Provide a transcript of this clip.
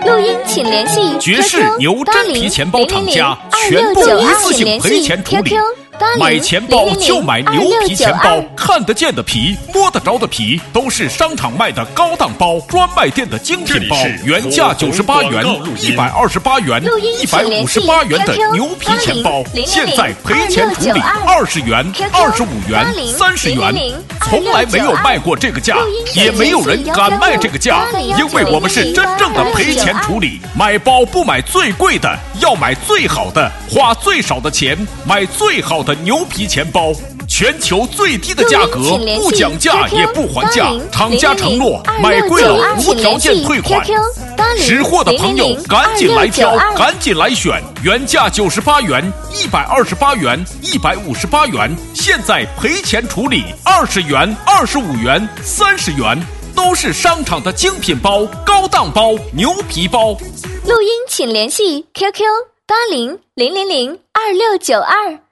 录音请联系爵士牛真皮钱包厂家，全部一次性赔钱处理。买钱包就买牛皮钱包，看得见的皮，摸得着的皮，都是商场卖的高档包，专卖店的精品包，原价98元、128元、158元的牛皮钱包，现在赔钱处理20元、25元、30元，从来没有卖过这个价，也没有人敢卖这个价，因为我们是真正的赔钱处理。买包不买最贵的，要买最好的，花最少的钱买最好的牛皮钱包，全球最低的价格，不讲价也不还价，厂家承诺买贵了无条件退款。识货的朋友赶紧来挑，赶紧来选，原价98元、128元、158元，现在赔钱处理20元、25元、30元，都是商场的精品包、高档包、牛皮包。 录音请联系 QQ8000002692。